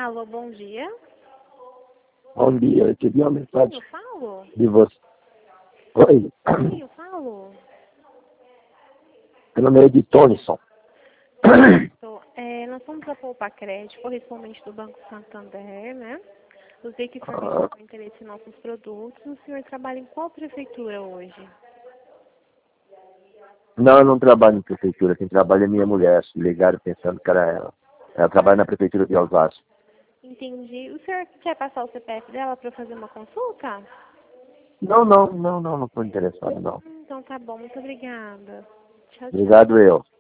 Alô, bom dia. Bom dia, eu recebi uma Sim, mensagem eu falo. de você. Oi, Sim, eu falo. meu nome é Ed Tonison. Nós somos a Poupa Crédito, correspondente do Banco Santander, né? Eu sei que o senhor Ah, tem interesse em nossos produtos. O senhor trabalha em qual prefeitura hoje? Não, eu não trabalho em prefeitura, quem trabalha é minha mulher. Se ligaram pensando que era ela. Ela trabalha na prefeitura de Osasco. Entendi. O senhor quer passar o CPF dela para fazer uma consulta? Não estou interessado, não. Então tá bom, muito obrigada. Tchau, tchau. Obrigado, eu.